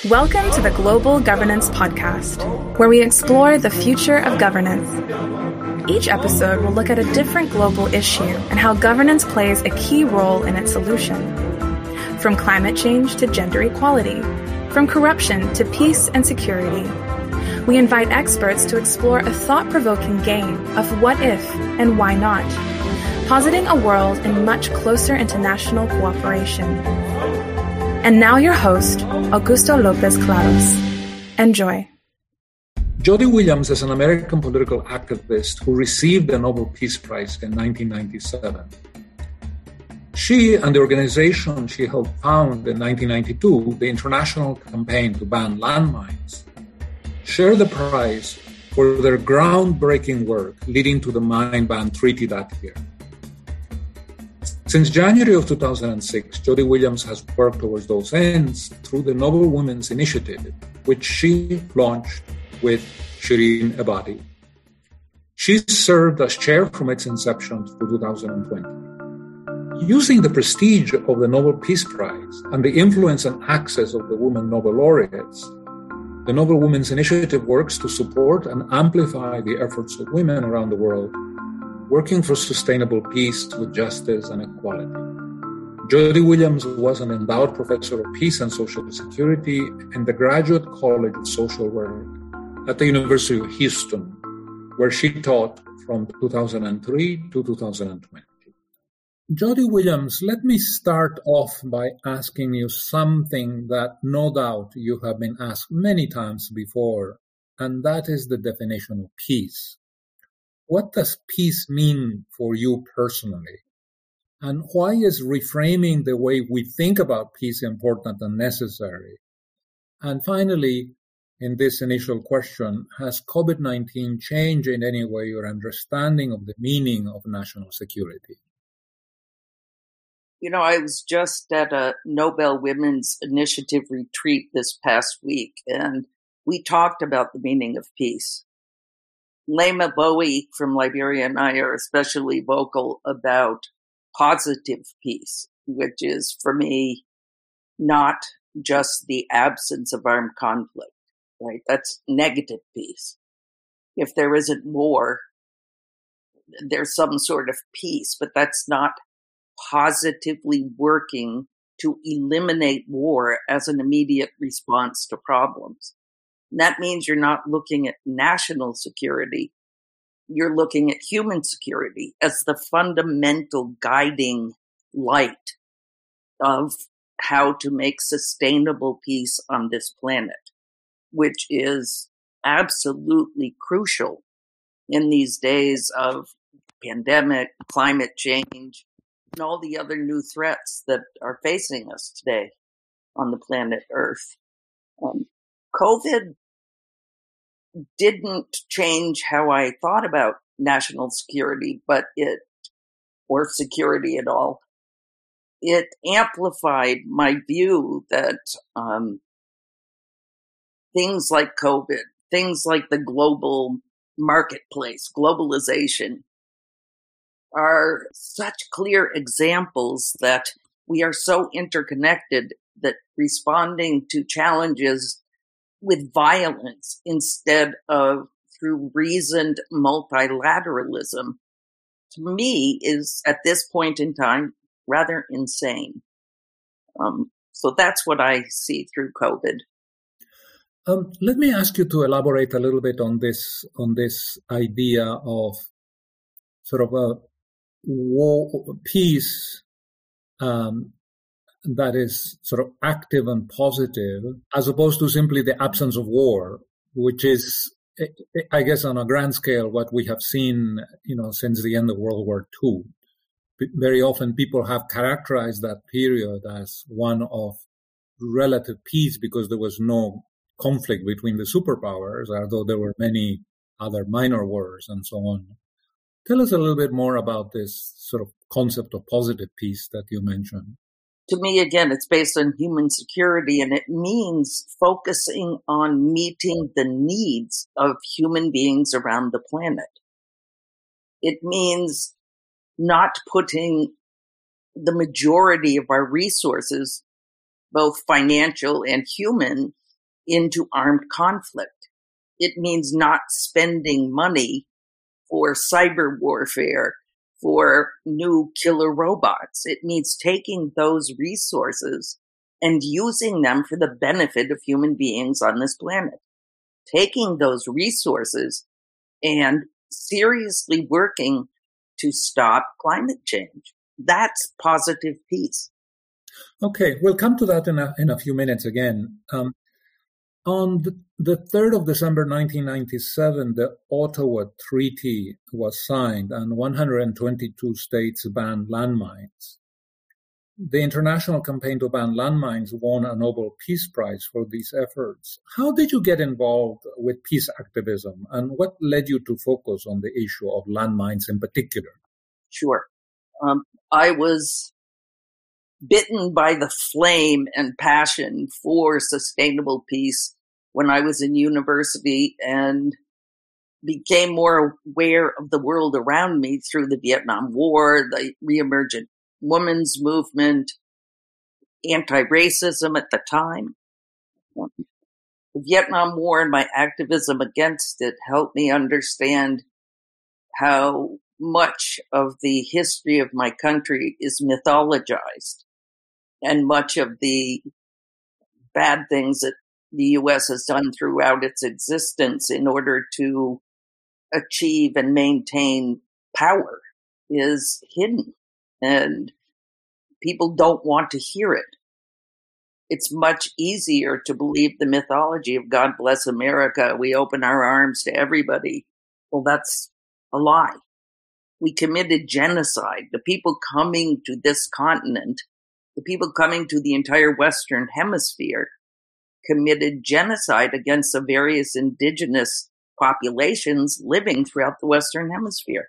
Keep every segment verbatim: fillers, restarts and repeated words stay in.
Welcome to the Global Governance Podcast, where we explore the future of governance. Each episode will look at a different global issue and how governance plays a key role in its solution. From climate change to gender equality, from corruption to peace and security, we invite experts to explore a thought-provoking game of what if and why not, positing a world in much closer international cooperation. And now your host, Augusto Lopez Claros. Enjoy. Jody Williams is an American political activist who received the Nobel Peace Prize in nineteen ninety-seven. She and the organization she helped found in nineteen ninety-two, the International Campaign to Ban Landmines, share the prize for their groundbreaking work leading to the Mine Ban Treaty that year. Since January of two thousand six, Jody Williams has worked towards those ends through the Noble Women's Initiative, which she launched with Shirin Ebadi. She served as chair from its inception through two thousand twenty. Using the prestige of the Nobel Peace Prize and the influence and access of the women Nobel laureates, the Noble Women's Initiative works to support and amplify the efforts of women around the world working for sustainable peace with justice and equality. Jody Williams was an endowed professor of peace and social security in the Graduate College of Social Work at the University of Houston, where she taught from two thousand three to two thousand twenty. Jody Williams, let me start off by asking you something that no doubt you have been asked many times before, and that is the definition of peace. What does peace mean for you personally? And why is reframing the way we think about peace important and necessary? And finally, in this initial question, has COVID nineteen changed in any way your understanding of the meaning of national security? You know, I was just at a Nobel Women's Initiative retreat this past week, and we talked about the meaning of peace. Lema Bowie from Liberia and I are especially vocal about positive peace, which is, for me, not just the absence of armed conflict, right? That's negative peace. If there isn't war, there's some sort of peace, but that's not positively working to eliminate war as an immediate response to problems. And that means you're not looking at national security. You're looking at human security as the fundamental guiding light of how to make sustainable peace on this planet, which is absolutely crucial in these days of pandemic, climate change, and all the other new threats that are facing us today on the planet Earth. Um, COVID didn't change how I thought about national security, but it, or security at all. It amplified my view that um, things like COVID, things like the global marketplace, globalization, are such clear examples that we are so interconnected that responding to challenges with violence instead of through reasoned multilateralism, to me, is at this point in time rather insane. Um, so that's what I see through COVID. Um, let me ask you to elaborate a little bit on this on this idea of sort of a war, peace um, that is sort of active and positive, as opposed to simply the absence of war, which is, I guess, on a grand scale, what we have seen, you know, since the end of World War Two. Very often people have characterized that period as one of relative peace because there was no conflict between the superpowers, although there were many other minor wars and so on. Tell us a little bit more about this sort of concept of positive peace that you mentioned. To me, again, it's based on human security, and it means focusing on meeting the needs of human beings around the planet. It means not putting the majority of our resources, both financial and human, into armed conflict. It means not spending money for cyber warfare, for new killer robots. It means taking those resources and using them for the benefit of human beings on this planet. Taking those resources and seriously working to stop climate change. That's positive peace. Okay, we'll come to that in a, in a few minutes again. Um, on the, the third of December nineteen ninety-seven, the Ottawa Treaty was signed and one hundred twenty-two states banned landmines. The international campaign to ban landmines won a Nobel Peace Prize for these efforts. How did you get involved with peace activism, and what led you to focus on the issue of landmines in particular? Sure. Um, I was bitten by the flame and passion for sustainable peace when I was in university and became more aware of the world around me through the Vietnam War, the reemergent women's movement, anti-racism at the time. The Vietnam War and my activism against it helped me understand how much of the history of my country is mythologized, and much of the bad things that the U S has done throughout its existence in order to achieve and maintain power is hidden. And people don't want to hear it. It's much easier to believe the mythology of God bless America. We open our arms to everybody. Well, that's a lie. We committed genocide. The people coming to this continent, the people coming to the entire Western Hemisphere, committed genocide against the various indigenous populations living throughout the Western Hemisphere.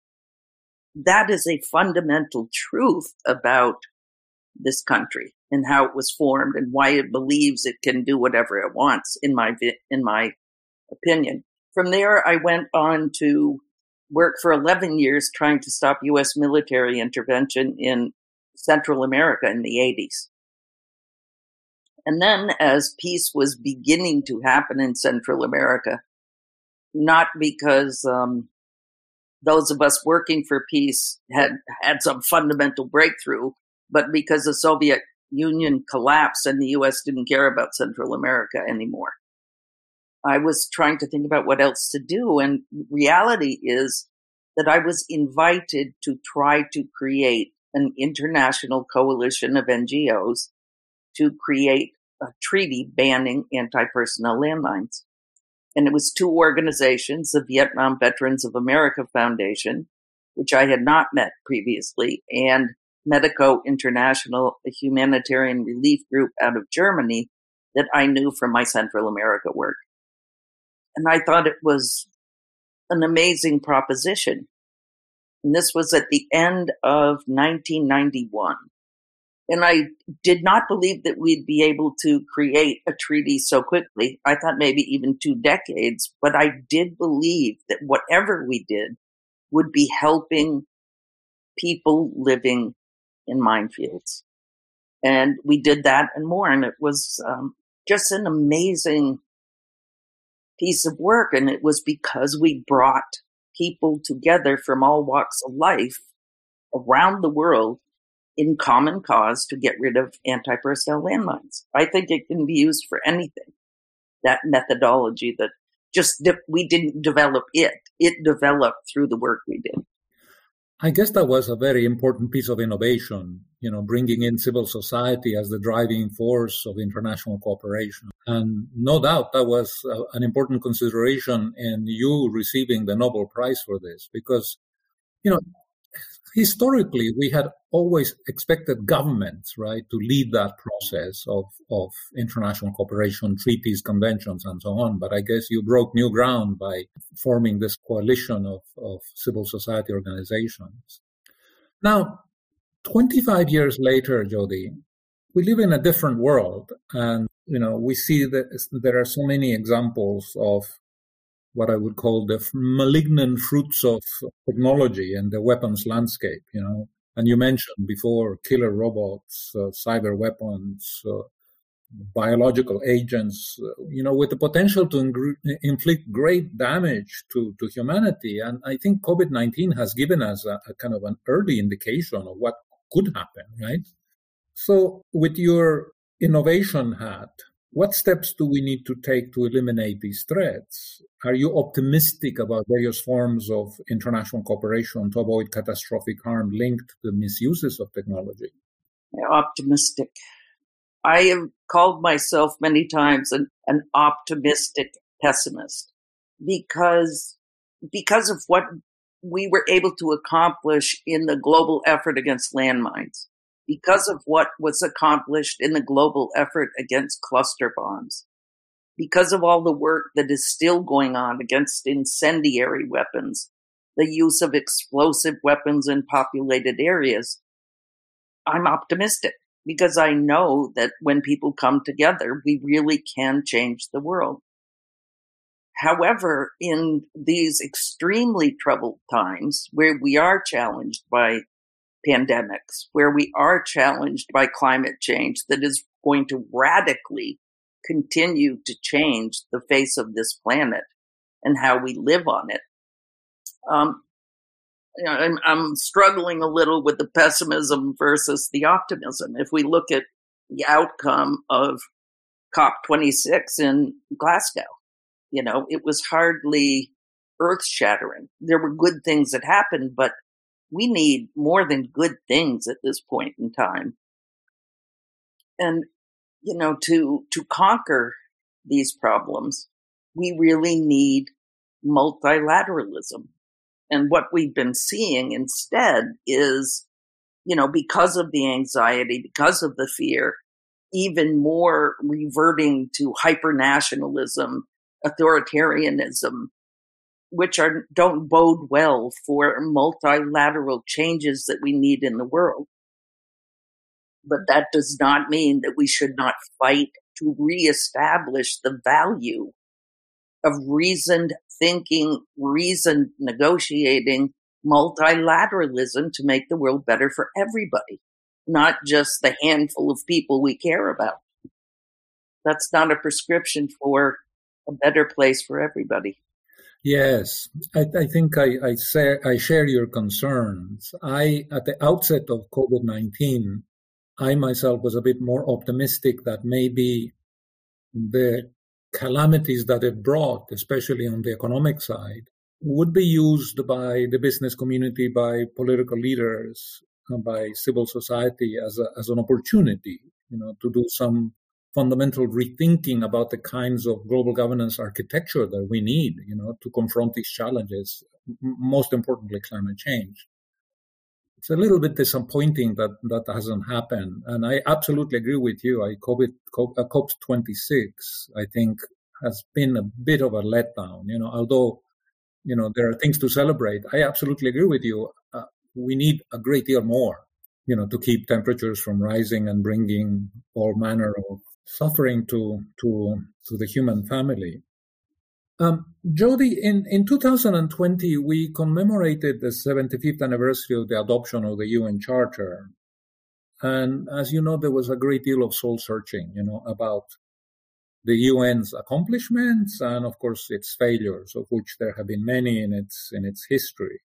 That is a fundamental truth about this country and how it was formed and why it believes it can do whatever it wants, in my in my opinion. From there, I went on to work for eleven years trying to stop U S military intervention in Central America in the eighties. And then as peace was beginning to happen in Central America, not because um, those of us working for peace had had some fundamental breakthrough, but because the Soviet Union collapsed and the U S didn't care about Central America anymore. I was trying to think about what else to do, and reality is that I was invited to try to create an international coalition of N G Os to create a treaty banning anti-personnel landmines. And it was two organizations, the Vietnam Veterans of America Foundation, which I had not met previously, and Medico International, a humanitarian relief group out of Germany that I knew from my Central America work. And I thought it was an amazing proposition. And this was at the end of nineteen ninety-one. And I did not believe that we'd be able to create a treaty so quickly. I thought maybe even two decades, but I did believe that whatever we did would be helping people living in minefields. And we did that and more. And it was um, just an amazing piece of work. And it was because we brought people together from all walks of life around the world in common cause to get rid of anti-personnel landmines. I think it can be used for anything. That methodology that just de- we didn't develop it. It developed through the work we did. I guess that was a very important piece of innovation, you know, bringing in civil society as the driving force of international cooperation. And no doubt that was uh, an important consideration in you receiving the Nobel Prize for this, because, you know, historically, we had always expected governments, right, to lead that process of, of international cooperation, treaties, conventions, and so on. But I guess you broke new ground by forming this coalition of, of civil society organizations. Now, twenty-five years later, Jody, we live in a different world. And, you know, we see that there are so many examples of what I would call the malignant fruits of technology and the weapons landscape, you know. And you mentioned before killer robots, uh, cyber weapons, uh, biological agents, uh, you know, with the potential to ing- inflict great damage to, to humanity. And I think COVID nineteen has given us a, a kind of an early indication of what could happen, right? So with your innovation hat, what steps do we need to take to eliminate these threats? Are you optimistic about various forms of international cooperation to avoid catastrophic harm linked to the misuses of technology? Optimistic. I have called myself many times an, an optimistic pessimist because, because of what we were able to accomplish in the global effort against landmines, because of what was accomplished in the global effort against cluster bombs, because of all the work that is still going on against incendiary weapons, the use of explosive weapons in populated areas. I'm optimistic because I know that when people come together, we really can change the world. However, in these extremely troubled times where we are challenged by pandemics, where we are challenged by climate change that is going to radically continue to change the face of this planet and how we live on it, um, You know, I'm, I'm struggling a little with the pessimism versus the optimism. If we look at the outcome of COP twenty-six in Glasgow, you know, it was hardly earth-shattering. There were good things that happened, but we need more than good things at this point in time. And, you know, to to conquer these problems, we really need multilateralism. And what we've been seeing instead is, you know, because of the anxiety, because of the fear, even more reverting to hyper-nationalism, authoritarianism, which are don't bode well for multilateral changes that we need in the world. But that does not mean that we should not fight to reestablish the value of reasoned thinking, reasoned negotiating, multilateralism to make the world better for everybody, not just the handful of people we care about. That's not a prescription for a better place for everybody. Yes, I, I think I, I, share, I share your concerns. I, at the outset of COVID nineteen, I myself was a bit more optimistic that maybe the calamities that it brought, especially on the economic side, would be used by the business community, by political leaders, by civil society as a, as an opportunity, you know, to do some fundamental rethinking about the kinds of global governance architecture that we need, you know, to confront these challenges, most importantly, climate change. It's a little bit disappointing that that hasn't happened. And I absolutely agree with you. I COVID, COP twenty-six, I think, has been a bit of a letdown, you know, although, you know, there are things to celebrate. I absolutely agree with you. Uh, we need a great deal more, you know, to keep temperatures from rising and bringing all manner of suffering to to to the human family. Um, Jody, in, in two thousand twenty, we commemorated the seventy-fifth anniversary of the adoption of the U N Charter. And as you know, there was a great deal of soul searching, you know, about the U N's accomplishments and, of course, its failures, of which there have been many in its in its history.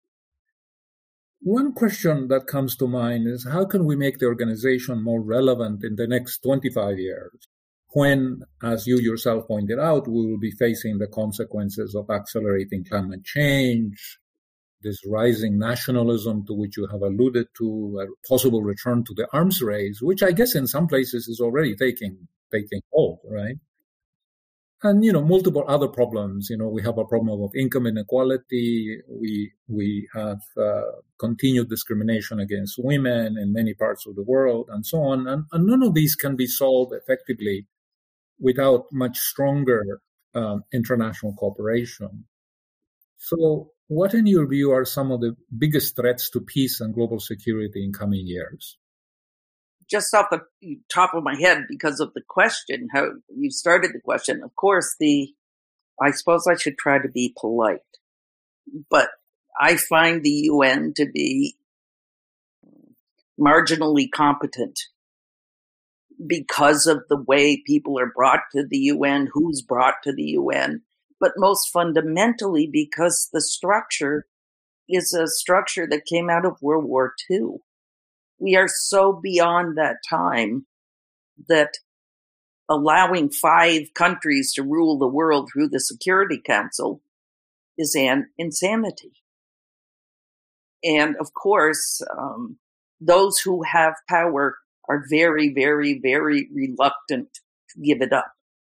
One question that comes to mind is, how can we make the organization more relevant in the next twenty-five years? When, as you yourself pointed out, we will be facing the consequences of accelerating climate change, this rising nationalism to which you have alluded to, a possible return to the arms race, which I guess in some places is already taking taking hold, right? And, you know, multiple other problems. You know, we have a problem of income inequality. We we have uh, continued discrimination against women in many parts of the world and so on. And, and none of these can be solved effectively without much stronger um, international cooperation. So what, in your view, are some of the biggest threats to peace and global security in coming years? Just off the top of my head, because of the question, how you started the question, of course, the, I suppose I should try to be polite, but I find the U N to be marginally competent because of the way people are brought to the U N, who's brought to the U N, but most fundamentally because the structure is a structure that came out of World War Two. We are so beyond that time that allowing five countries to rule the world through the Security Council is an insanity. And of course, um, those who have power are very, very, very reluctant to give it up.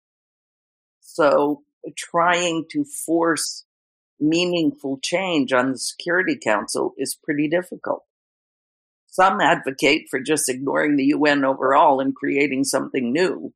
So trying to force meaningful change on the Security Council is pretty difficult. Some advocate for just ignoring the U N overall and creating something new.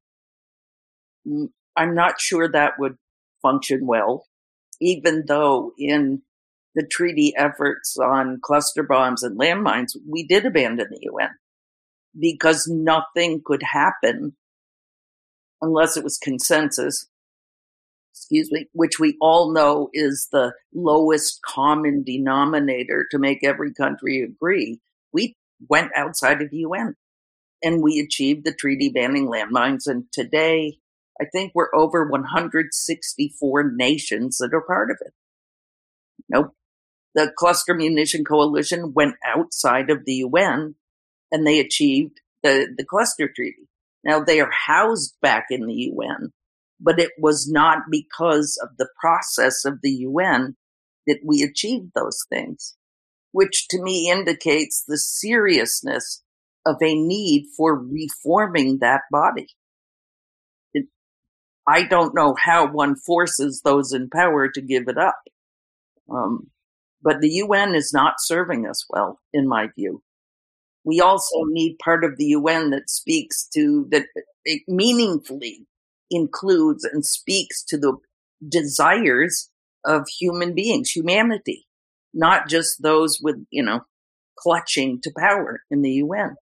I'm not sure that would function well, even though in the treaty efforts on cluster bombs and landmines, we did abandon the U N because nothing could happen unless it was consensus, excuse me, which we all know is the lowest common denominator to make every country agree. We went outside of the U N and we achieved the treaty banning landmines. And today, I think we're over one hundred sixty-four nations that are part of it. Nope. The Cluster Munition Coalition went outside of the U N and they achieved the, the Cluster Treaty. Now they are housed back in the U N, but it was not because of the process of the U N that we achieved those things, which to me indicates the seriousness of a need for reforming that body. It, I don't know how one forces those in power to give it up. Um, but the U N is not serving us well, in my view. We also need part of the U N that speaks to, that it meaningfully includes and speaks to the desires of human beings, humanity, not just those with, you know, clutching to power in the U N.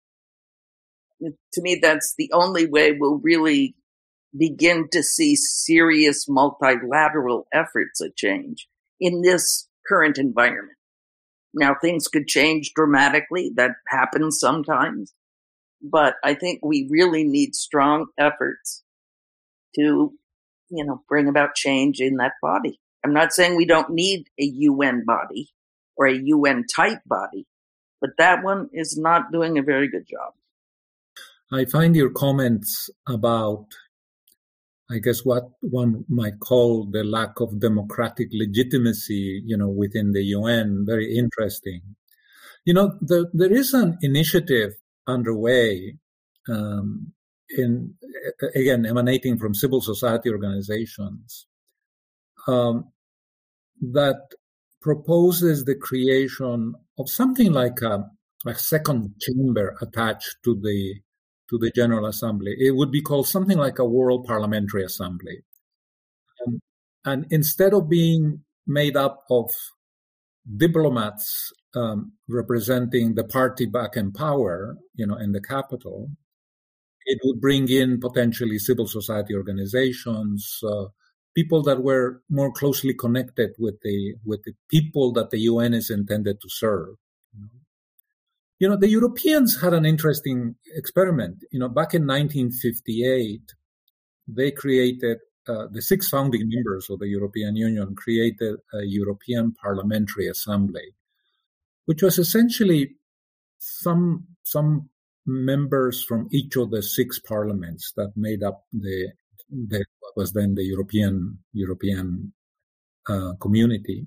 To me, that's the only way we'll really begin to see serious multilateral efforts at change in this current environment. Now, things could change dramatically. That happens sometimes. But I think we really need strong efforts to, you know, bring about change in that body. I'm not saying we don't need a U N body or a U N-type body, but that one is not doing a very good job. I find your comments about, I guess, what one might call the lack of democratic legitimacy, you know, within the U N, very interesting. You know, the, there is an initiative underway, um, in again emanating from civil society organizations, um, that proposes the creation of something like a, a second chamber attached to the to the General Assembly. It would be called something like a World Parliamentary Assembly. Um, and instead of being made up of diplomats um, representing the party back in power, you know, in the capital, it would bring in potentially civil society organizations, uh, people that were more closely connected with the with the people that the U N is intended to serve. You know? You know, the Europeans had an interesting experiment. You know, back in nineteen fifty-eight, they created, uh, the six founding members of the European Union created a European Parliamentary Assembly, which was essentially some some members from each of the six parliaments that made up the, the what was then the European European uh, community.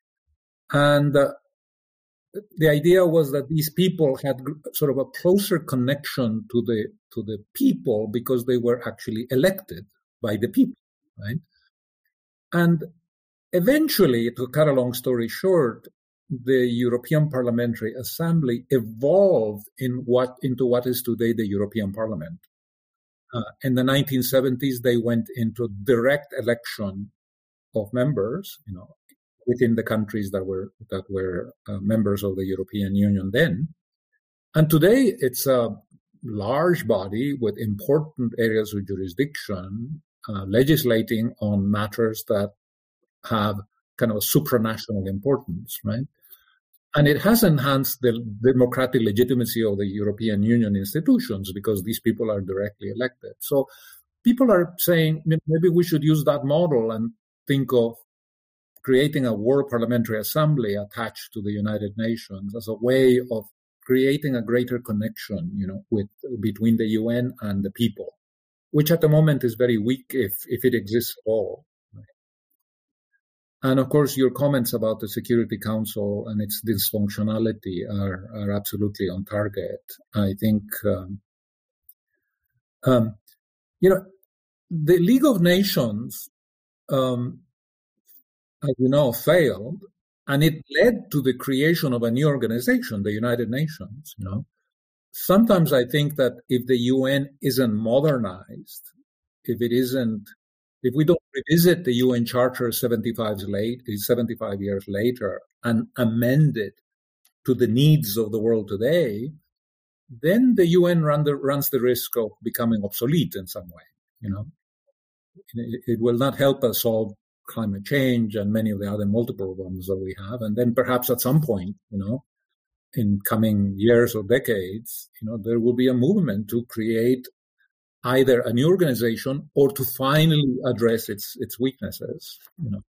And uh, the idea was that these people had sort of a closer connection to the to the people because they were actually elected by the people, right? And eventually, to cut a long story short, the European Parliamentary Assembly evolved in what into what is today the European Parliament. Uh, in the nineteen seventies, they went into direct election of members, you know, within the countries that were that were uh, members of the European Union then. And today, it's a large body with important areas of jurisdiction, uh, legislating on matters that have kind of a supranational importance, right? And it has enhanced the democratic legitimacy of the European Union institutions because these people are directly elected. So people are saying maybe we should use that model and think of creating a World Parliamentary Assembly attached to the United Nations as a way of creating a greater connection, you know, with between the U N and the people, which at the moment is very weak if if it exists at all. And of course, your comments about the Security Council and its dysfunctionality are, are absolutely on target. I think, um, um, you know, the League of Nations, um, as you know, failed, and it led to the creation of a new organization, the United Nations. You know, sometimes I think that if the U N isn't modernized, if it isn't If we don't revisit the U N Charter seventy-five, late, seventy-five years later and amend it to the needs of the world today, then the U N run the, runs the risk of becoming obsolete in some way. You know, it, it will not help us solve climate change and many of the other multiple problems that we have. And then perhaps at some point, you know, in coming years or decades, you know, there will be a movement to create either a new organization or to finally address its its weaknesses. You know,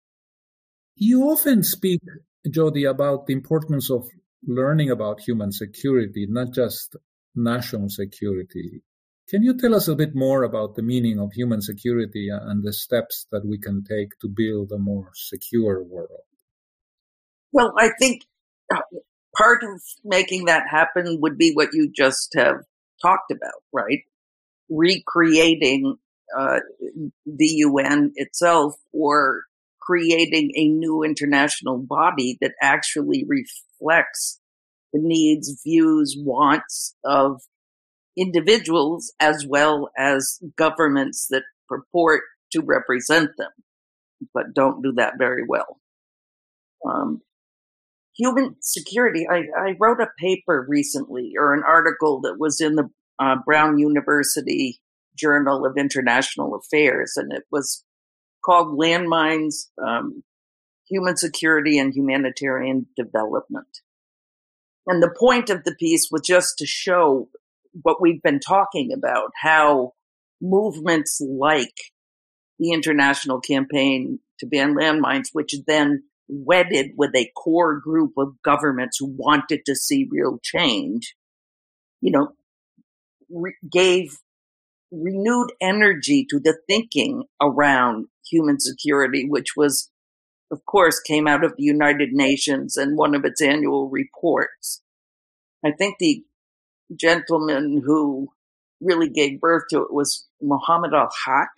you often speak, Jody, about the importance of learning about human security, not just national security. Can you tell us a bit more about the meaning of human security and the steps that we can take to build a more secure world? Well, I think part of making that happen would be what you just have talked about, right? Recreating uh, the U N itself, or creating a new international body that actually reflects the needs, views, wants of individuals as well as governments that purport to represent them, but don't do that very well. Um, human security, I, I wrote a paper recently, or an article that was in the Uh, Brown University Journal of International Affairs, and it was called Landmines, um, Human Security and Humanitarian Development. And the point of the piece was just to show what we've been talking about, how movements like the International Campaign to Ban Landmines, which then wedded with a core group of governments who wanted to see real change, you know, Re- gave renewed energy to the thinking around human security, which was, of course, came out of the United Nations and one of its annual reports. I think the gentleman who really gave birth to it was Mohammed al-Haq.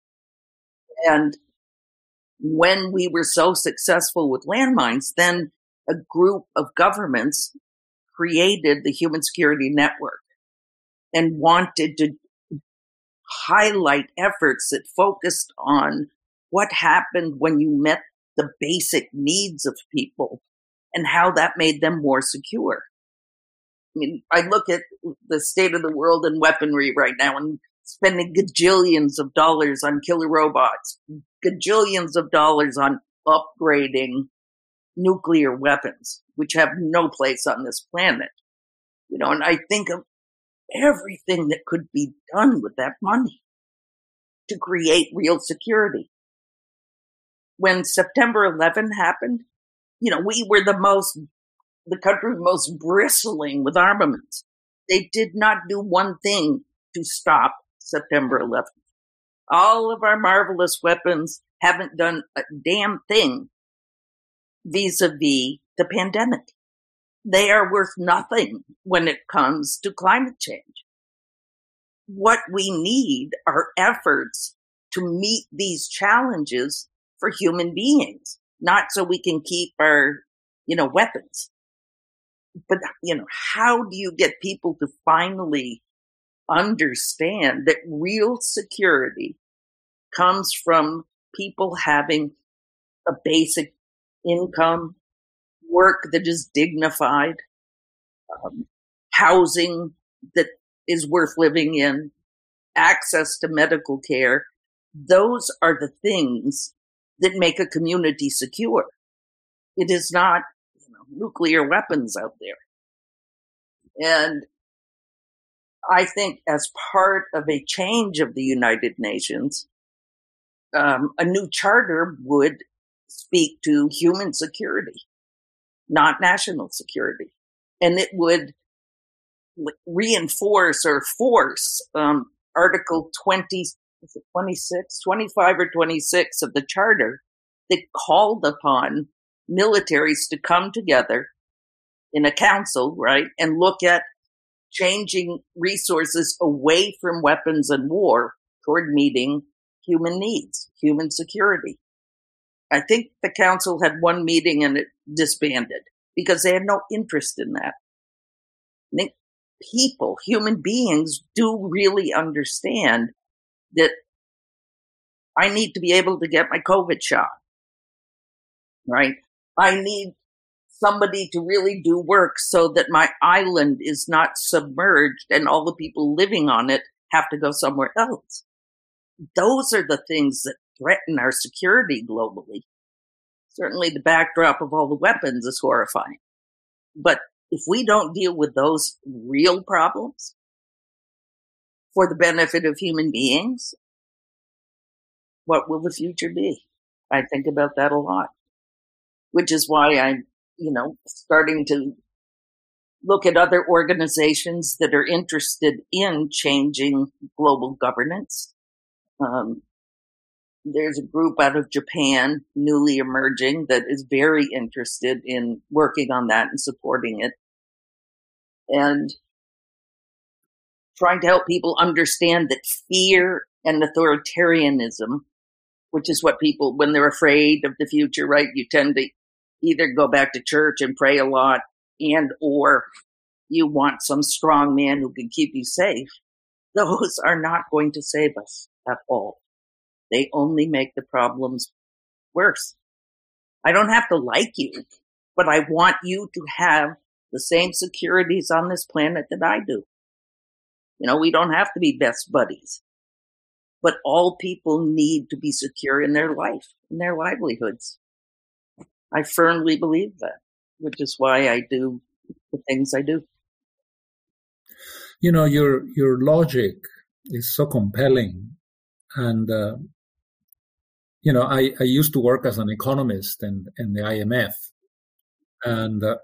And when we were so successful with landmines, then a group of governments created the Human Security Network and wanted to highlight efforts that focused on what happened when you met the basic needs of people and how that made them more secure. I mean, I look at the state of the world in weaponry right now and spending gajillions of dollars on killer robots, gajillions of dollars on upgrading nuclear weapons, which have no place on this planet. You know, and I think of everything that could be done with that money to create real security. When September eleventh happened, you know, we were the most, the country most bristling with armaments. They did not do one thing to stop September eleventh. All of our marvelous weapons haven't done a damn thing vis-a-vis the pandemic. They are worth nothing when it comes to climate change. What we need are efforts to meet these challenges for human beings, not so we can keep our, you know, weapons. But, you know, how do you get people to finally understand that real security comes from people having a basic income, work that is dignified, um, housing that is worth living in, access to medical care? Those are the things that make a community secure. It is not, you know, nuclear weapons out there. And I think as part of a change of the United Nations, um, a new charter would speak to human security, not national security. And it would reinforce or force um, Article twenty, is it twenty-six, twenty-five or twenty-six of the charter that called upon militaries to come together in a council, right, and look at changing resources away from weapons and war toward meeting human needs, human security. I think the council had one meeting and it disbanded because they had no interest in that. I think people, human beings, do really understand that I need to be able to get my COVID shot, right? I need somebody to really do work so that my island is not submerged and all the people living on it have to go somewhere else. Those are the things that threaten our security globally. Certainly the backdrop of all the weapons is horrifying. But if we don't deal with those real problems for the benefit of human beings, what will the future be? I think about that a lot, which is why I'm, you know, starting to look at other organizations that are interested in changing global governance. Um, there's a group out of Japan, newly emerging, that is very interested in working on that and supporting it. And trying to help people understand that fear and authoritarianism, which is what people, when they're afraid of the future, right, you tend to either go back to church and pray a lot and or you want some strong man who can keep you safe. Those are not going to save us at all. They only make the problems worse. I don't have to like you, but I want you to have the same securities on this planet that I do. You know, we don't have to be best buddies, but all people need to be secure in their life, in their livelihoods. I firmly believe that, which is why I do the things I do. You know, your your logic is so compelling. And, uh, you know, I, I used to work as an economist in, in the I M F. And uh,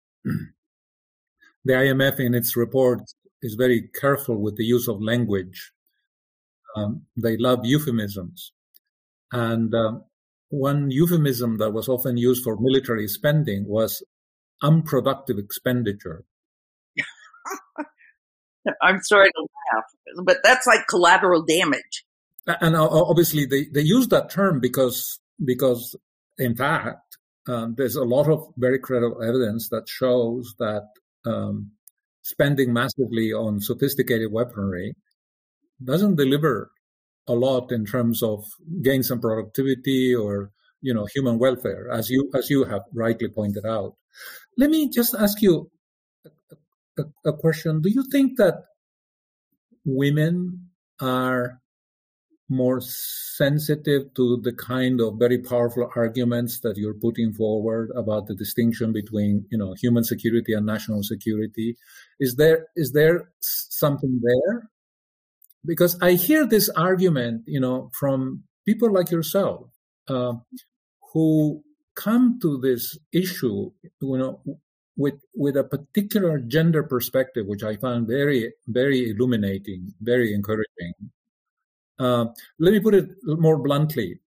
the I M F in its reports is very careful with the use of language. Um, they love euphemisms. And um, one euphemism that was often used for military spending was unproductive expenditure. I'm sorry to laugh, but that's like collateral damage. And obviously they, they use that term because, because in fact, um, there's a lot of very credible evidence that shows that um, spending massively on sophisticated weaponry doesn't deliver a lot in terms of gains in productivity or, you know, human welfare, as you as you have rightly pointed out. Let me just ask you a, a, a question. Do you think that women are more sensitive to the kind of very powerful arguments that you're putting forward about the distinction between, you know, human security and national security? Is there is there something there? Because I hear this argument, you know, from people like yourself, uh, who come to this issue, you know, with with a particular gender perspective, which I found very, very illuminating, very encouraging. Uh, let me put it more bluntly.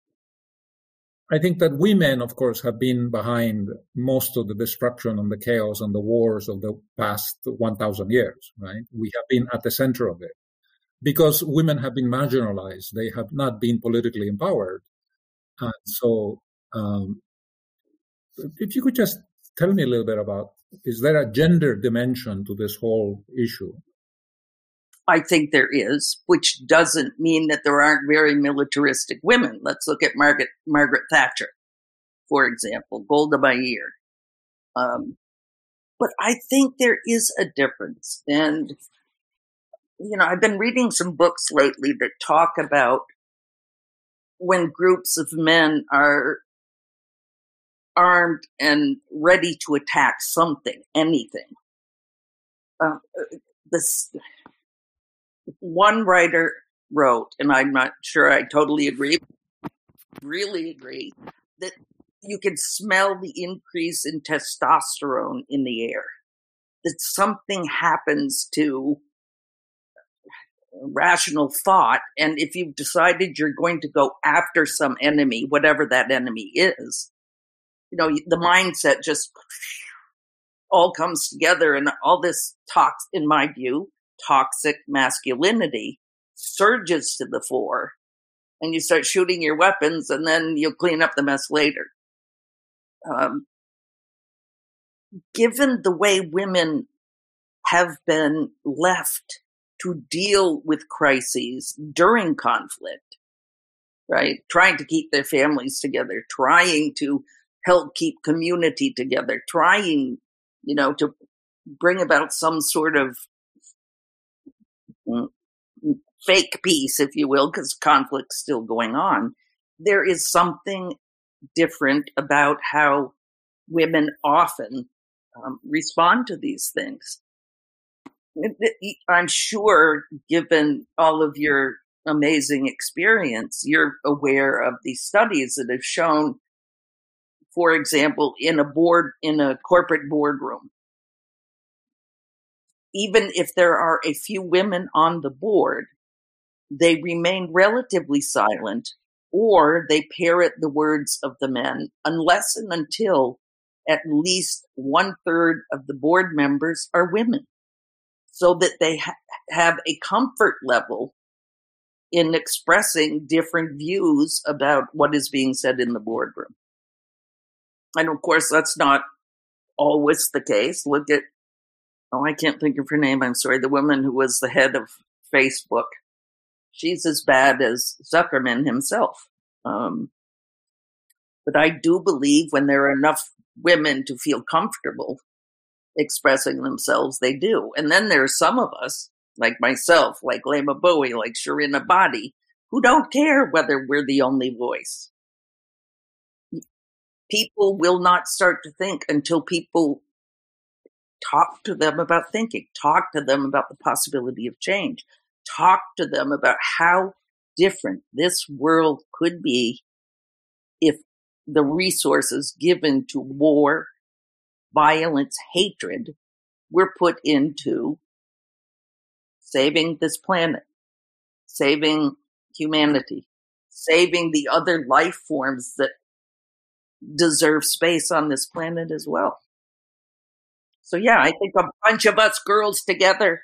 I think that women, of course, have been behind most of the destruction and the chaos and the wars of the past one thousand years, right? We have been at the center of it because women have been marginalized. They have not been politically empowered. And so um, if you could just tell me a little bit about, is there a gender dimension to this whole issue? I think there is, which doesn't mean that there aren't very militaristic women. Let's look at Margaret Margaret Thatcher, for example, Golda Meir. Um, but I think there is a difference. And, you know, I've been reading some books lately that talk about when groups of men are armed and ready to attack something, anything. Uh, this one writer wrote, and I'm not sure I totally agree, really agree, that you can smell the increase in testosterone in the air. That something happens to rational thought, and if you've decided you're going to go after some enemy, whatever that enemy is, you know, the mindset just all comes together, and all this tox, in my view, toxic masculinity surges to the fore, and you start shooting your weapons, and then you'll clean up the mess later. Um, given the way women have been left to deal with crises during conflict, right? Trying to keep their families together, trying to help keep community together, trying, you know, to bring about some sort of fake peace, if you will, because conflict's still going on. There is something different about how women often um, respond to these things. I'm sure, given all of your amazing experience, you're aware of these studies that have shown, for example, in a board, in a corporate boardroom, even if there are a few women on the board, they remain relatively silent, or they parrot the words of the men, unless and until at least one third of the board members are women, so that they ha- have a comfort level in expressing different views about what is being said in the boardroom. And of course, that's not always the case. Look at, oh, I can't think of her name, I'm sorry, the woman who was the head of Facebook. She's as bad as Zuckerman himself. Um, but I do believe when there are enough women to feel comfortable expressing themselves, they do. And then there are some of us, like myself, like Lema Bowie, like Shirin Ebadi, who don't care whether we're the only voice. People will not start to think until people talk to them about thinking, talk to them about the possibility of change, talk to them about how different this world could be if the resources given to war, violence, hatred were put into saving this planet, saving humanity, saving the other life forms that deserve space on this planet as well. So yeah, I think a bunch of us girls together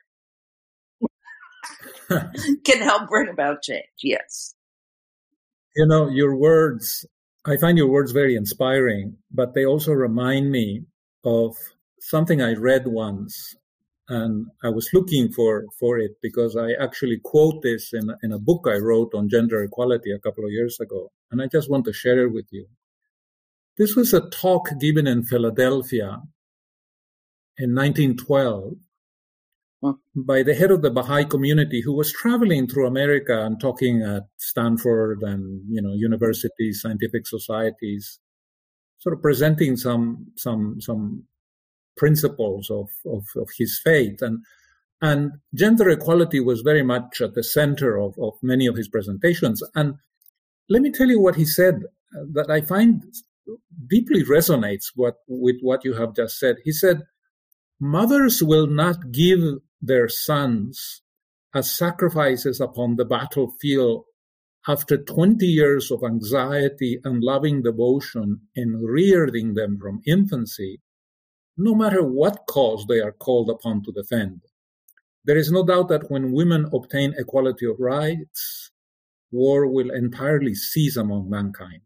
can help bring about change. Yes. You know, your words, I find your words very inspiring, but they also remind me of something I read once, and I was looking for, for it because I actually quote this in, in a book I wrote on gender equality a couple of years ago, and I just want to share it with you. This was a talk given in Philadelphia in nineteen twelve by the head of the Baha'i community, who was traveling through America and talking at Stanford and, you know, universities, scientific societies, sort of presenting some some some principles of, of, of his faith. And and gender equality was very much at the center of, of many of his presentations. And let me tell you what he said that I find deeply resonates what, with what you have just said. He said, "Mothers will not give their sons as sacrifices upon the battlefield after twenty years of anxiety and loving devotion in rearing them from infancy, no matter what cause they are called upon to defend. There is no doubt that when women obtain equality of rights, war will entirely cease among mankind."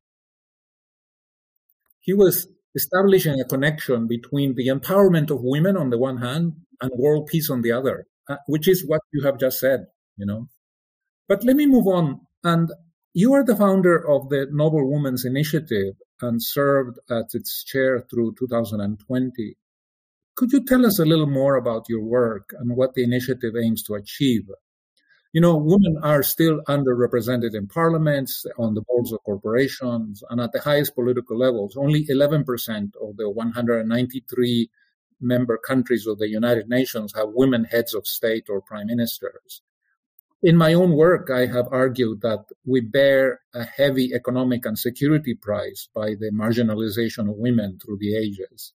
He was establishing a connection between the empowerment of women on the one hand and world peace on the other, uh, which is what you have just said, you know. But let me move on. And you are the founder of the Noble Women's Initiative and served as its chair through two thousand twenty. Could you tell us a little more about your work and what the initiative aims to achieve? You know, women are still underrepresented in parliaments, on the boards of corporations, and at the highest political levels. Only eleven percent of the one hundred ninety-three member countries of the United Nations have women heads of state or prime ministers. In my own work, I have argued that we bear a heavy economic and security price by the marginalization of women through the ages.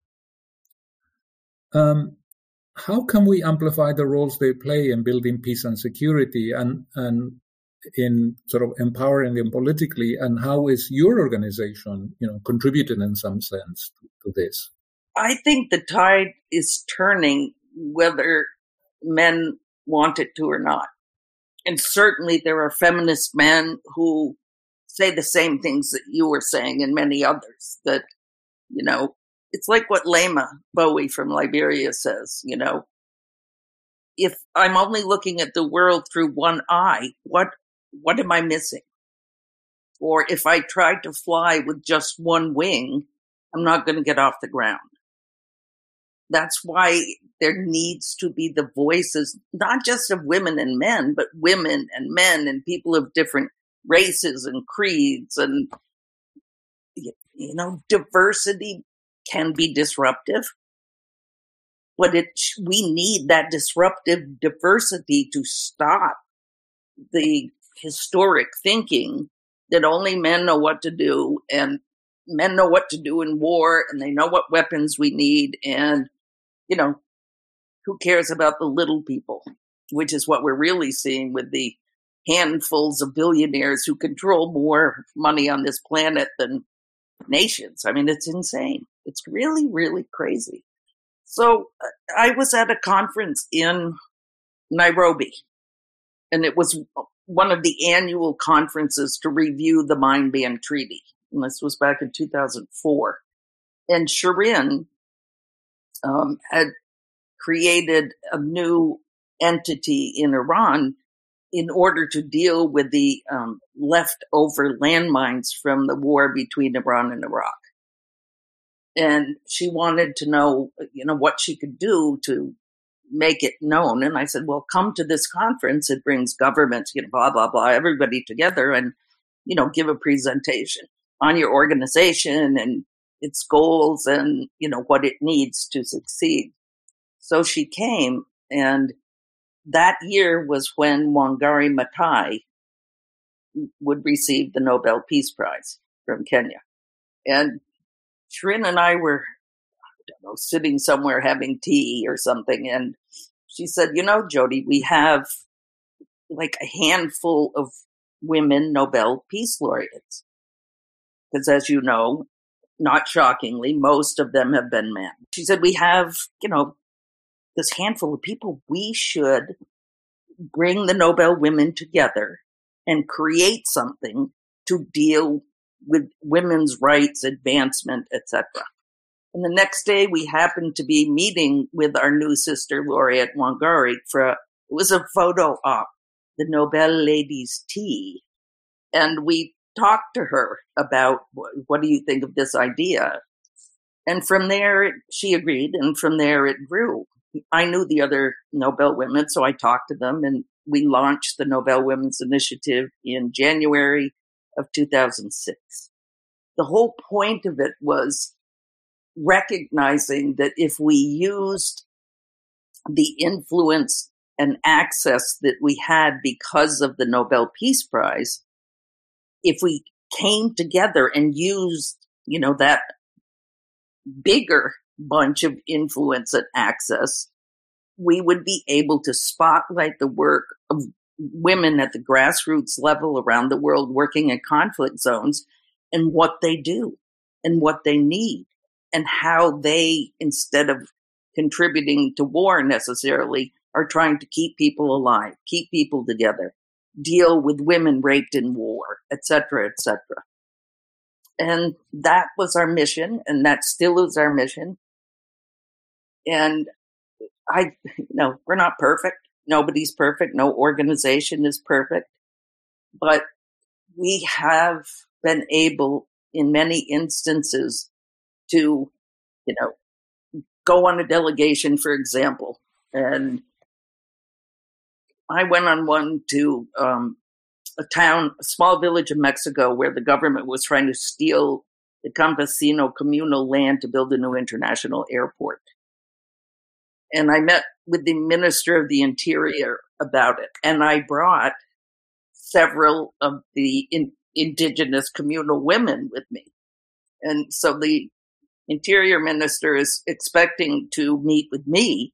Um, how can we amplify the roles they play in building peace and security and, and in sort of empowering them politically? And how is your organization, you know, contributing in some sense to, to this? I think the tide is turning whether men want it to or not. And certainly there are feminist men who say the same things that you were saying and many others, that, you know, it's like what Lema Bowie from Liberia says, you know, if I'm only looking at the world through one eye, what what am I missing? Or if I tried to fly with just one wing, I'm not going to get off the ground. That's why there needs to be the voices, not just of women and men, but women and men and people of different races and creeds. And, you know, diversity can be disruptive, but it we need that disruptive diversity to stop the historic thinking that only men know what to do, and men know what to do in war, and they know what weapons we need, and, you know, who cares about the little people, which is what we're really seeing with the handfuls of billionaires who control more money on this planet than nations. I mean, it's insane. It's really, really crazy. So I was at a conference in Nairobi, and it was one of the annual conferences to review the Mine Ban Treaty. And this was back in two thousand four. And Shirin um, had created a new entity in Iran in order to deal with the um, leftover landmines from the war between Iran and Iraq. And she wanted to know, you know, what she could do to make it known. And I said, well, come to this conference. It brings governments, you know, blah, blah, blah, everybody together and, you know, give a presentation on your organization and its goals and, you know, what it needs to succeed. So she came, and that year was when Wangari Maathai would receive the Nobel Peace Prize from Kenya. And Shirin and I were, I don't know, sitting somewhere having tea or something. And she said, you know, Jody, we have like a handful of women Nobel Peace Laureates. Because as you know, not shockingly, most of them have been men. She said, we have, you know, this handful of people. We should bring the Nobel women together and create something to deal with women's rights, advancement, et cetera. And the next day, we happened to be meeting with our new sister laureate Wangari for a, it was a photo op, the Nobel Ladies' Tea, and we talked to her about what do you think of this idea, and from there she agreed, and from there it grew. I knew the other Nobel women, so I talked to them, and we launched the Nobel Women's Initiative in January of two thousand six. The whole point of it was recognizing that if we used the influence and access that we had because of the Nobel Peace Prize, if we came together and used, you know, that bigger bunch of influence and access, we would be able to spotlight the work of women at the grassroots level around the world working in conflict zones and what they do and what they need and how they, instead of contributing to war necessarily, are trying to keep people alive, keep people together, deal with women raped in war, et cetera, et cetera. And that was our mission, and that still is our mission. And I, you know, we're not perfect. Nobody's perfect. No organization is perfect. But we have been able, in many instances, to, you know, go on a delegation, for example, and I went on one to um, a town, a small village in Mexico where the government was trying to steal the campesino communal land to build a new international airport. And I met with the Minister of the Interior about it. And I brought several of the in, indigenous communal women with me. And so the Interior Minister is expecting to meet with me.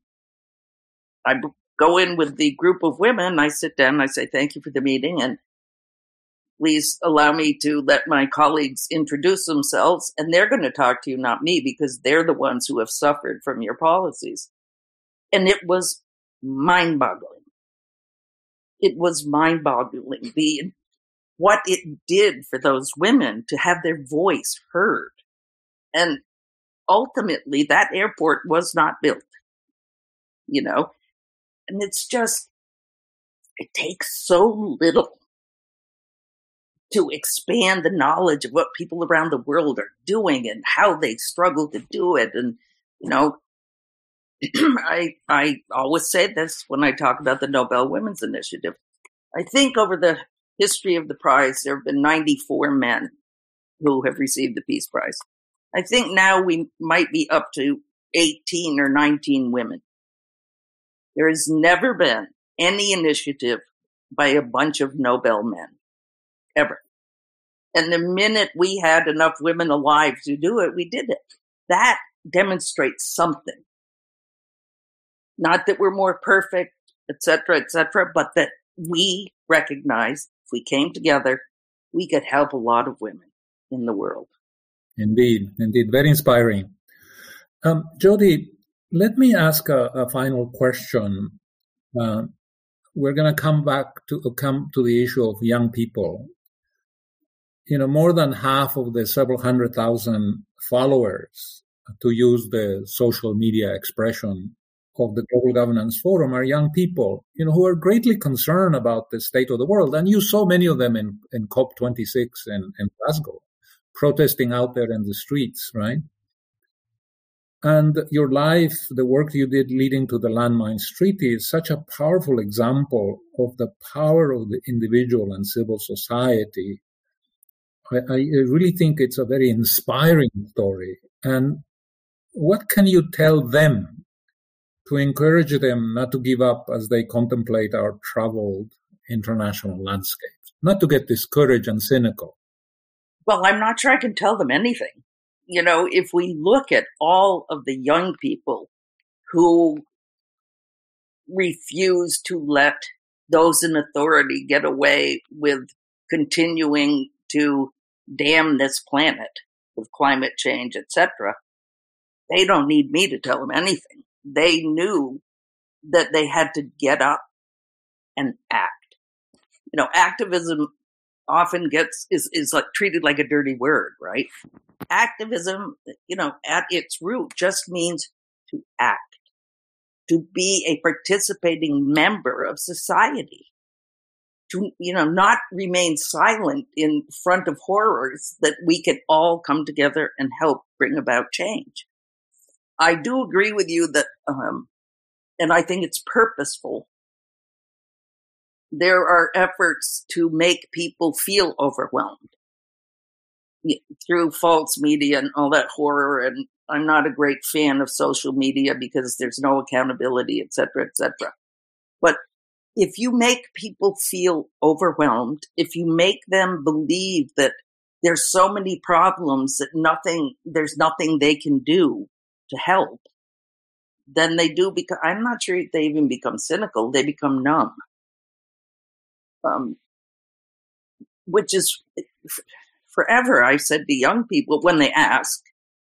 I go in with the group of women. I sit down and I say, thank you for the meeting. And please allow me to let my colleagues introduce themselves. And they're going to talk to you, not me, because they're the ones who have suffered from your policies. And it was mind-boggling. It was mind-boggling. The, what it did for those women to have their voice heard. And ultimately, that airport was not built, you know. And it's just, it takes so little to expand the knowledge of what people around the world are doing and how they struggle to do it. And, you know, I I always say this when I talk about the Nobel Women's Initiative. I think over the history of the prize, there have been ninety-four men who have received the Peace Prize. I think now we might be up to eighteen or nineteen women. There has never been any initiative by a bunch of Nobel men, ever. And the minute we had enough women alive to do it, we did it. That demonstrates something. Not that we're more perfect, et cetera, et cetera, but that we recognize if we came together, we could help a lot of women in the world. Indeed, indeed. Very inspiring. Um, Jody, let me ask a, a final question. Uh, we're going to come back to come to the issue of young people. You know, more than half of the several hundred thousand followers, to use the social media expression of the Global Governance Forum, are young people, you know, who are greatly concerned about the state of the world. And you saw many of them in, in COP twenty-six in, in Glasgow, protesting out there in the streets, right? And your life, the work you did leading to the Landmines Treaty, is such a powerful example of the power of the individual and civil society. I, I really think it's a very inspiring story. And what can you tell them to encourage them not to give up as they contemplate our troubled international landscape, not to get discouraged and cynical? Well, I'm not sure I can tell them anything. You know, if we look at all of the young people who refuse to let those in authority get away with continuing to damn this planet with climate change, et cetera, they don't need me to tell them anything. They knew that they had to get up and act. You know, activism often gets is, is like treated like a dirty word, right? Activism, you know, at its root just means to act, to be a participating member of society, to, you know, not remain silent in front of horrors, that we can all come together and help bring about change. I do agree with you that, um, and I think it's purposeful, there are efforts to make people feel overwhelmed through false media and all that horror. And I'm not a great fan of social media because there's no accountability, et cetera, et cetera. But if you make people feel overwhelmed, if you make them believe that there's so many problems that nothing, there's nothing they can do to help, then they do become, I'm not sure if they even become cynical, they become numb. Um, which is forever, I've said to young people when they ask,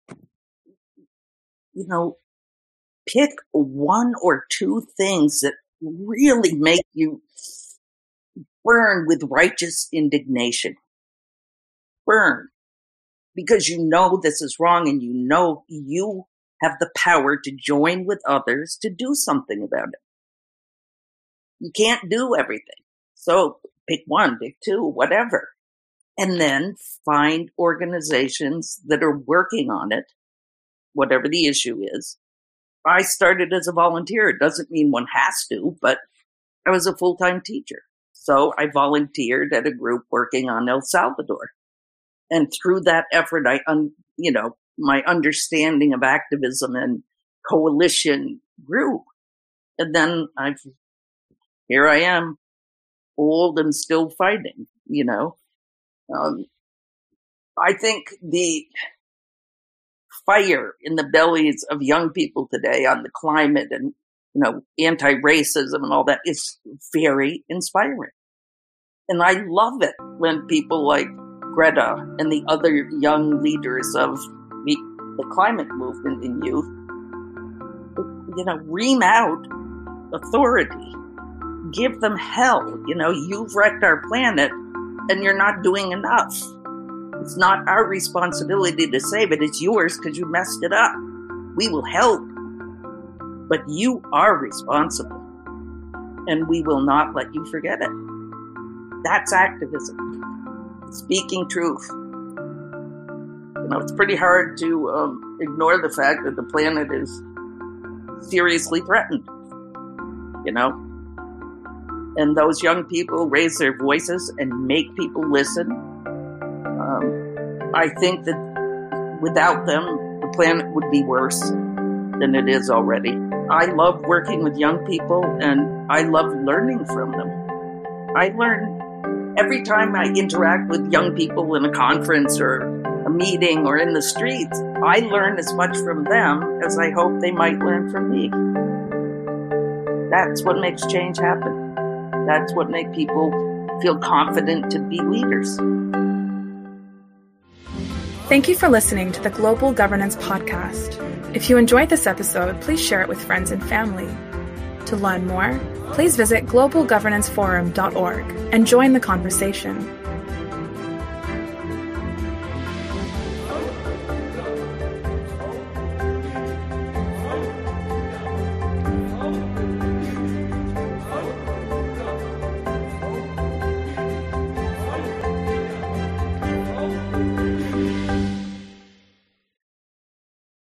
you know, pick one or two things that really make you burn with righteous indignation. Burn. Because you know this is wrong and you know you have the power to join with others to do something about it. You can't do everything. So pick one, pick two, whatever. And then find organizations that are working on it, whatever the issue is. I started as a volunteer. It doesn't mean one has to, but I was a full-time teacher. So I volunteered at a group working on El Salvador. And through that effort, I, un, you know, my understanding of activism and coalition grew. And then I've, here I am, old and still fighting, you know. Um, I think the fire in the bellies of young people today on the climate and, you know, anti-racism and all that is very inspiring. And I love it when people like Greta and the other young leaders of the, the climate movement in youth, you know, ream out authority, give them hell. You know, you've wrecked our planet and you're not doing enough. It's not our responsibility to save it. It's yours because you messed it up. We will help, but you are responsible and we will not let you forget it. That's activism. Speaking truth. You know, it's pretty hard to um, ignore the fact that the planet is seriously threatened, you know? And those young people raise their voices and make people listen. Um, I think that without them, the planet would be worse than it is already. I love working with young people and I love learning from them. I learn every time I interact with young people in a conference or a meeting or in the streets, I learn as much from them as I hope they might learn from me. That's what makes change happen. That's what makes people feel confident to be leaders. Thank you for listening to the Global Governance Podcast. If you enjoyed this episode, please share it with friends and family. To learn more, please visit global governance forum dot org and join the conversation.